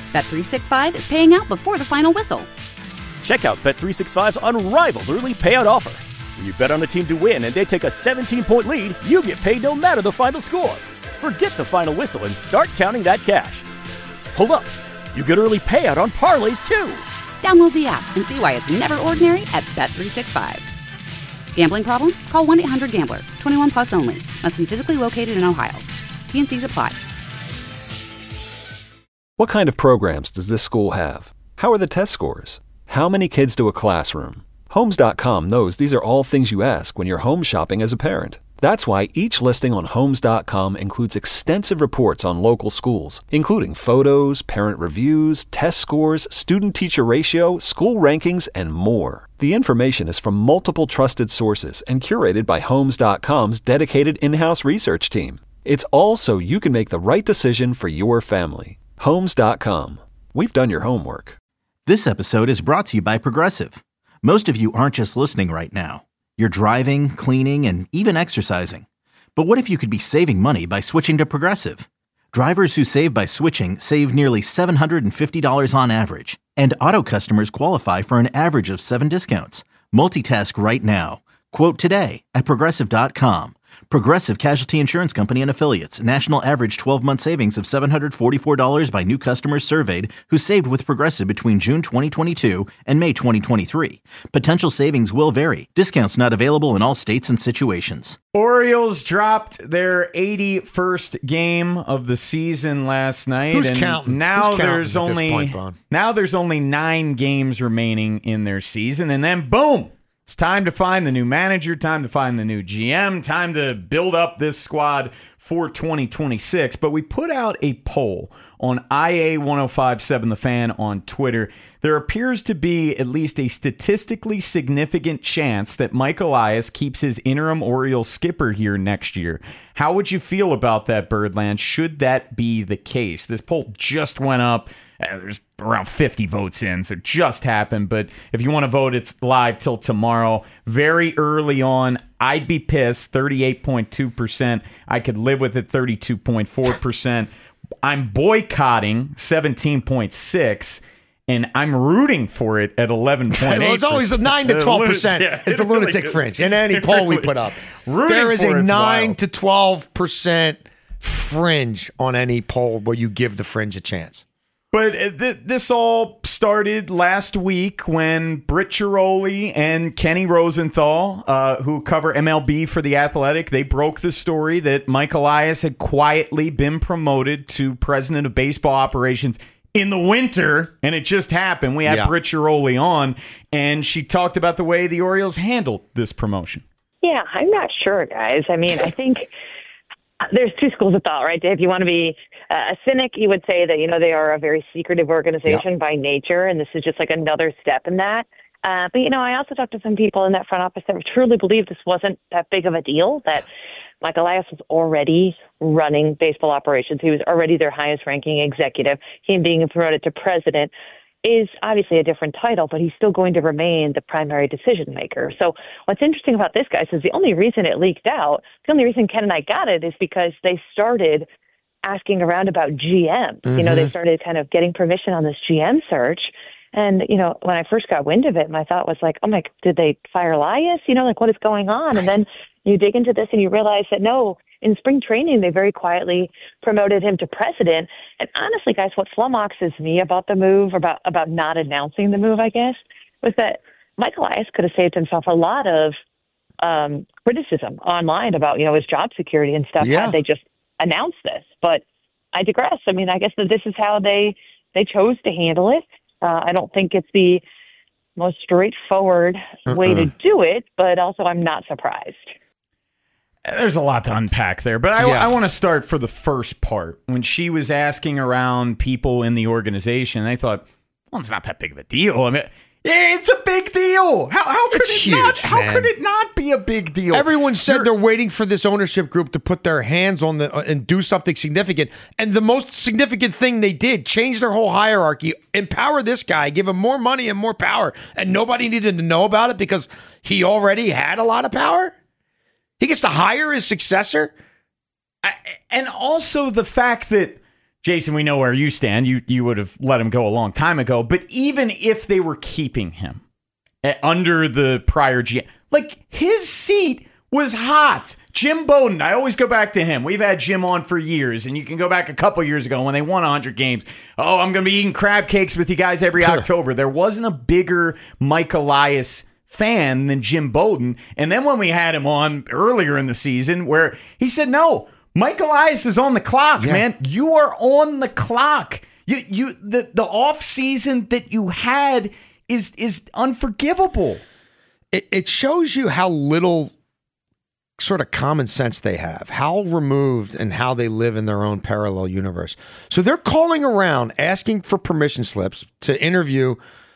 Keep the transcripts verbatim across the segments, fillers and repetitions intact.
Bet three sixty-five is paying out before the final whistle. Check out Bet three sixty-five's unrivaled early payout offer. When you bet on a team to win and they take a seventeen-point lead, you get paid no matter the final score. Forget the final whistle and start counting that cash. Hold up. You get early payout on parlays, too. Download the app and see why it's never ordinary at Bet three sixty-five. Gambling problem? Call one eight hundred gambler. twenty-one plus only. Must be physically located in Ohio. T N Cs apply. What kind of programs does this school have? How are the test scores? How many kids to a classroom? Homes dot com knows these are all things you ask when you're home shopping as a parent. That's why each listing on Homes dot com includes extensive reports on local schools, including photos, parent reviews, test scores, student-teacher ratio, school rankings, and more. The information is from multiple trusted sources and curated by Homes dot com's dedicated in-house research team. It's all so you can make the right decision for your family. Homes dot com. We've done your homework. This episode is brought to you by Progressive. Most of you aren't just listening right now. You're driving, cleaning, and even exercising. But what if you could be saving money by switching to Progressive? Drivers who save by switching save nearly seven hundred fifty dollars on average. And auto customers qualify for an average of seven discounts. Multitask right now. Quote today at Progressive dot com. Progressive Casualty Insurance Company and Affiliates. National average twelve-month savings of seven hundred forty-four dollars by new customers surveyed who saved with Progressive between June twenty twenty-two and May twenty twenty-three. Potential savings will vary. Discounts not available in all states and situations. Orioles dropped their eighty-first game of the season last night. Who's and counting? Now Who's counting there's at this only point, Bron? now there's only nine games remaining in their season, and then boom. It's time to find the new manager, time to find the new G M, time to build up this squad for twenty twenty-six. But we put out a poll on I A ten fifty-seven The Fan on Twitter. There appears to be at least a statistically significant chance that Mike Elias keeps his interim Orioles skipper here next year. How would you feel about that, Birdland? Should that be the case? This poll just went up. Uh, there's around fifty votes in, so it just happened. But if you want to vote, it's live till tomorrow. Very early on, I'd be pissed, thirty-eight point two percent. I could live with it, thirty-two point four percent. I'm boycotting, seventeen point six percent. And I'm rooting for it at eleven point eight percent. Well, it's always the nine to twelve percent yeah, is the lunatic really fringe in any poll really, we put up. There is a nine to twelve percent fringe on any poll where you give the fringe a chance. But th- this all started last week when Britt Chiroli and Kenny Rosenthal, uh, who cover M L B for The Athletic, they broke the story that Mike Elias had quietly been promoted to president of baseball operations in the winter, and it just happened. We had yeah. Britt Chiroli on, and she talked about the way the Orioles handled this promotion. Yeah, I'm not sure, guys. I mean, I think there's two schools of thought, right, Dave? You want to be uh, a cynic, you would say that, you know, they are a very secretive organization yeah. by nature, and this is just like another step in that. Uh, but, you know, I also talked to some people in that front office that truly believe this wasn't that big of a deal, that Mike Elias was already running baseball operations. He was already their highest-ranking executive. Him being promoted to president is obviously a different title, but he's still going to remain the primary decision maker. So what's interesting about this, guys, is the only reason it leaked out, the only reason Ken and I got it is because they started asking around about G Ms. Mm-hmm. You know, they started kind of getting permission on this G M search. And, you know, when I first got wind of it, my thought was like, oh my, did they fire Elias? You know, like what is going on? And then you dig into this and you realize that no, in spring training, they very quietly promoted him to president. And honestly, guys, what flummoxes me about the move, about, about not announcing the move, I guess, was that Mike Elias could have saved himself a lot of um, criticism online about, you know, his job security and stuff yeah. had they just announced this. But I digress. I mean, I guess that this is how they, they chose to handle it. Uh, I don't think it's the most straightforward uh-uh. way to do it, but also I'm not surprised. There's a lot to unpack there, but I, yeah. I want to start for the first part. When she was asking around people in the organization, they thought, well, it's not that big of a deal. I mean, it's a big deal. How, how could it's it huge, not? How man. could it not be a big deal? Everyone said You're, they're waiting for this ownership group to put their hands on the uh, and do something significant. And the most significant thing they did, change their whole hierarchy, empower this guy, give him more money and more power, and nobody needed to know about it because he already had a lot of power. He gets to hire his successor. I, and also the fact that Jason, we know where you stand. You you would have let him go a long time ago. But even if they were keeping him uh, under the prior G M, like his seat was hot. Jim Bowden, I always go back to him. We've had Jim on for years, and you can go back a couple years ago when they won one hundred games. Oh, I'm going to be eating crab cakes with you guys every sure. October. There wasn't a bigger Mike Elias fan than Jim Bowden. And then when we had him on earlier in the season where he said, no, Mike Elias is on the clock, yeah. man. You are on the clock. You you the, the off season that you had is is unforgivable. It, it shows you how little sort of common sense they have, how removed and how they live in their own parallel universe. So they're calling around asking for permission slips to interview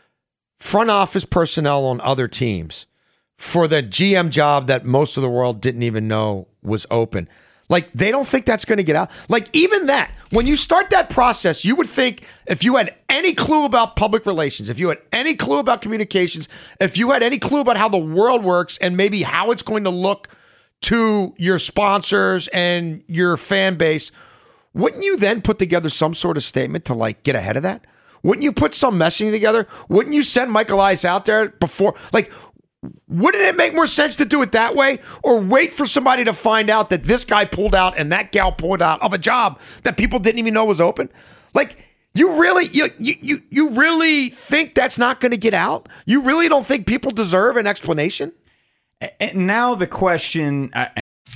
front office personnel on other teams for the G M job that most of the world didn't even know was open. Like, they don't think that's going to get out. Like, even that, when you start that process, you would think if you had any clue about public relations, if you had any clue about communications, if you had any clue about how the world works and maybe how it's going to look to your sponsors and your fan base, wouldn't you then put together some sort of statement to, like, get ahead of that? Wouldn't you put some messaging together? Wouldn't you send Mike Elias out there before? Like, wouldn't it make more sense to do it that way, or wait for somebody to find out that this guy pulled out and that gal pulled out of a job that people didn't even know was open? Like, you really, you you you really think that's not going to get out? You really don't think people deserve an explanation? And now the question. Uh,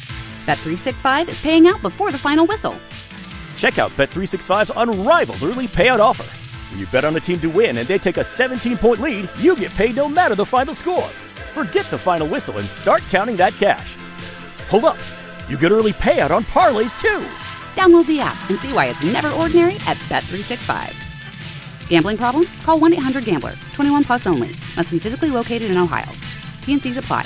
Bet three sixty-five is paying out before the final whistle. Check out Bet three sixty-five's unrivaled early payout offer. When you bet on a team to win and they take a seventeen-point lead, you get paid no matter the final score. Forget the final whistle and start counting that cash. Hold up. You get early payout on parlays, too. Download the app and see why it's never ordinary at Bet three sixty-five. Gambling problem? Call one eight hundred gambler. twenty-one plus only. Must be physically located in Ohio. T and C's apply.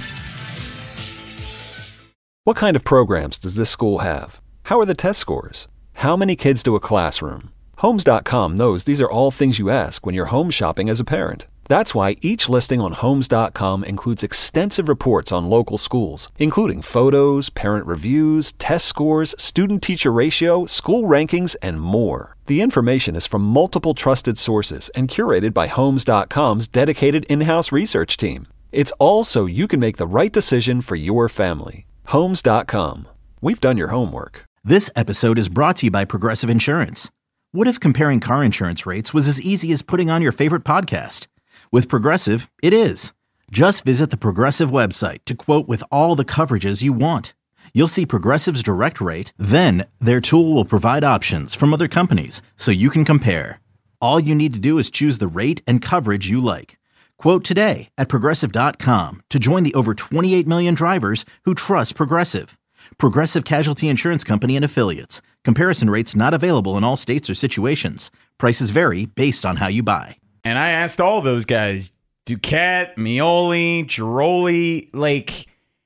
What kind of programs does this school have? How are the test scores? How many kids do a classroom? Homes dot com knows these are all things you ask when you're home shopping as a parent. That's why each listing on Homes dot com includes extensive reports on local schools, including photos, parent reviews, test scores, student-teacher ratio, school rankings, and more. The information is from multiple trusted sources and curated by Homes dot com's dedicated in-house research team. It's all so you can make the right decision for your family. Homes dot com. We've done your homework. This episode is brought to you by Progressive Insurance. What if comparing car insurance rates was as easy as putting on your favorite podcast? With Progressive, it is. Just visit the Progressive website to quote with all the coverages you want. You'll see Progressive's direct rate, then their tool will provide options from other companies so you can compare. All you need to do is choose the rate and coverage you like. Quote today at Progressive dot com to join the over twenty-eight million drivers who trust Progressive. Progressive Casualty Insurance Company and Affiliates. Comparison rates not available in all states or situations. Prices vary based on how you buy. And I asked all those guys, Duquette, Meoli, Giroli, like,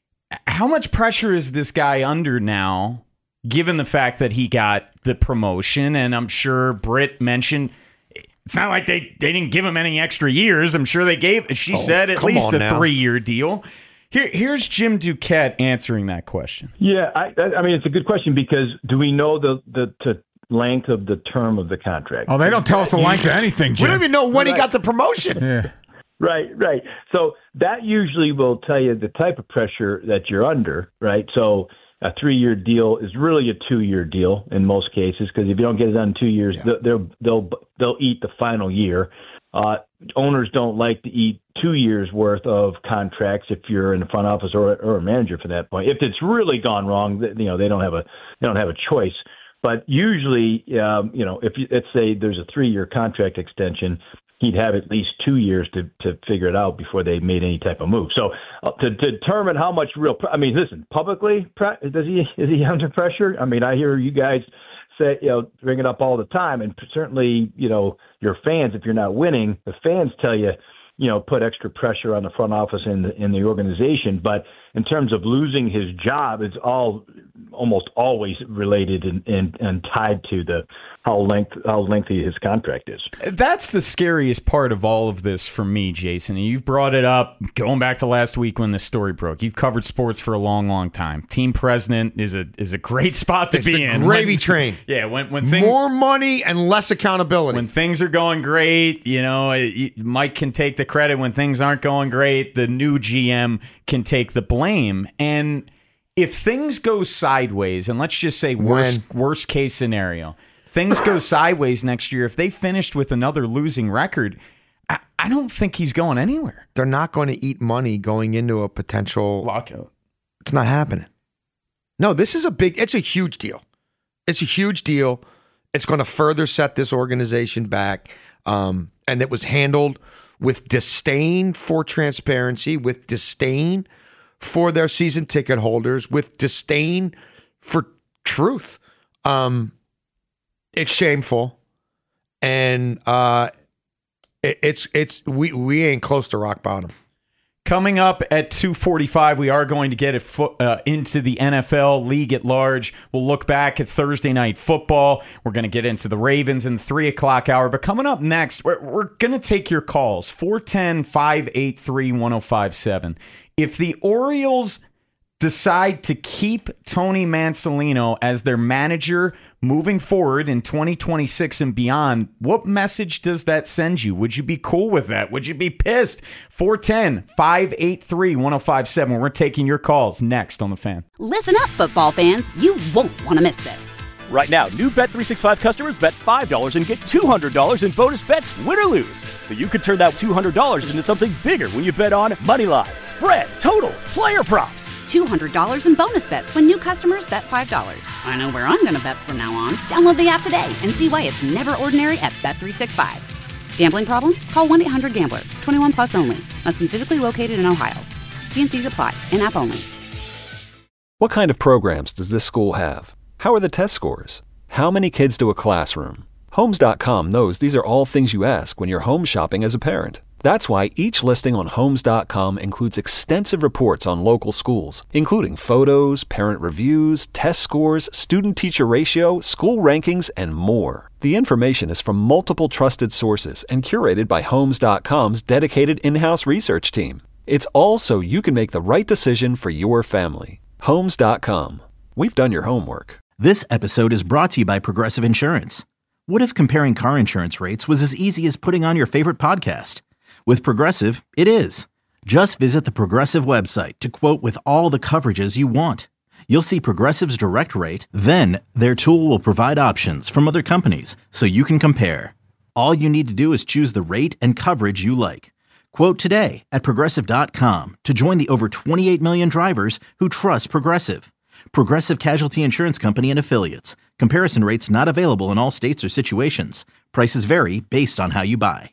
how much pressure is this guy under now, given the fact that he got the promotion? And I'm sure Britt mentioned it's not like they, they didn't give him any extra years. I'm sure they gave, she oh, said, at least a now. three-year deal. Here, here's Jim Duquette answering that question. Yeah, I, I mean, it's a good question because do we know the the, the length of the term of the contract? Oh, they don't tell us the length of anything, Jim. We don't even know when right. he got the promotion. Yeah. Right, right. So that usually will tell you the type of pressure that you're under, right? So a three-year deal is really a two-year deal in most cases because if you don't get it done in two years, yeah. they'll they'll they'll eat the final year. Uh, owners don't like to eat two years worth of contracts if you're in the front office or, or a manager for that point. If it's really gone wrong, you know they don't have a they don't have a choice. But usually, um, you know, if you, let's say there's a three-year contract extension, he'd have at least two years to, to figure it out before they made any type of move. So uh, to, to determine how much real, I mean, listen, publicly, does he is he under pressure? I mean, I hear you guys say, you know, bring it up all the time, and certainly, you know, your fans, if you're not winning, the fans tell you, you know, put extra pressure on the front office and the, in the organization. But in terms of losing his job, it's all almost always related and, and, and tied to the how length how lengthy his contract is. That's the scariest part of all of this for me, Jason. And you've brought it up going back to last week when this story broke. You've covered sports for a long, long time. Team president is a is a great spot to it's be the in. Gravy when, train. Yeah, when when things, more money and less accountability. When things are going great, you know, it, Mike can take the credit. When things aren't going great, the new G M can take the blame. And if things go sideways, and let's just say worst worst case scenario, things go sideways next year, if they finished with another losing record, I, I don't think he's going anywhere. They're not going to eat money going into a potential lockout. It's not happening. No, this is a big, it's a huge deal. It's a huge deal. It's going to further set this organization back. Um, and it was handled with disdain for transparency, with disdain for their season ticket holders, with disdain for truth. Um, it's shameful, and uh, it, it's it's we we ain't close to rock bottom. Coming up at two forty-five, we are going to get it fo- uh, into the N F L league at large. We'll look back at Thursday night football. We're going to get into the Ravens in the three o'clock hour. But coming up next, we're, we're going to take your calls, four one zero, five eight three, one zero five seven. If the Orioles decide to keep Tony Mansolino as their manager moving forward in twenty twenty-six and beyond, what message does that send you? Would you be cool with that? Would you be pissed? four one zero, five eight three, one zero five seven. We're taking your calls next on The Fan. Listen up, football fans. You won't want to miss this. Right now, new Bet three sixty-five customers bet five dollars and get two hundred dollars in bonus bets, win or lose. So you could turn that two hundred dollars into something bigger when you bet on moneyline, spread, totals, player props. two hundred dollars in bonus bets when new customers bet five dollars. I know where I'm going to bet from now on. Download the app today and see why it's never ordinary at Bet three sixty-five. Gambling problem? Call one eight hundred gambler. twenty-one plus only. Must be physically located in Ohio. T N Cs apply. In-app only. What kind of programs does this school have? How are the test scores? How many kids do a classroom? Homes dot com knows these are all things you ask when you're home shopping as a parent. That's why each listing on Homes dot com includes extensive reports on local schools, including photos, parent reviews, test scores, student-teacher ratio, school rankings, and more. The information is from multiple trusted sources and curated by Homes dot com's dedicated in-house research team. It's all so you can make the right decision for your family. Homes dot com. We've done your homework. This episode is brought to you by Progressive Insurance. What if comparing car insurance rates was as easy as putting on your favorite podcast? With Progressive, it is. Just visit the Progressive website to quote with all the coverages you want. You'll see Progressive's direct rate, then their tool will provide options from other companies so you can compare. All you need to do is choose the rate and coverage you like. Quote today at Progressive dot com to join the over twenty-eight million drivers who trust Progressive. Progressive Casualty Insurance Company and Affiliates. Comparison rates not available in all states or situations. Prices vary based on how you buy.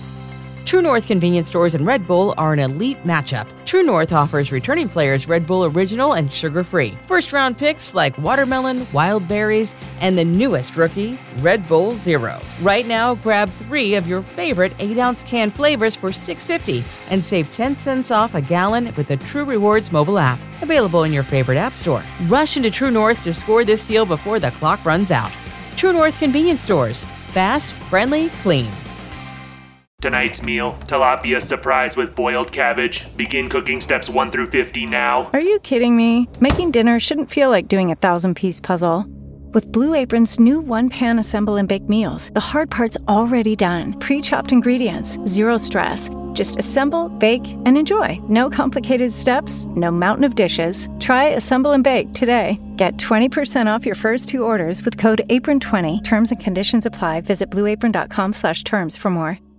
True North convenience stores and Red Bull are an elite matchup. True North offers returning players Red Bull Original and sugar-free. First-round picks like watermelon, wild berries, and the newest rookie, Red Bull Zero. Right now, grab three of your favorite eight-ounce can flavors for six dollars and fifty cents and save ten cents off a gallon with the True Rewards mobile app. Available in your favorite app store. Rush into True North to score this deal before the clock runs out. True North convenience stores. Fast, friendly, clean. Tonight's meal, tilapia surprise with boiled cabbage. Begin cooking steps one through fifty now. Are you kidding me? Making dinner shouldn't feel like doing a thousand-piece puzzle. With Blue Apron's new one-pan assemble and bake meals, the hard part's already done. Pre-chopped ingredients, zero stress. Just assemble, bake, and enjoy. No complicated steps, no mountain of dishes. Try Assemble and Bake today. Get twenty percent off your first two orders with code apron twenty. Terms and conditions apply. Visit blue apron dot com slash terms for more.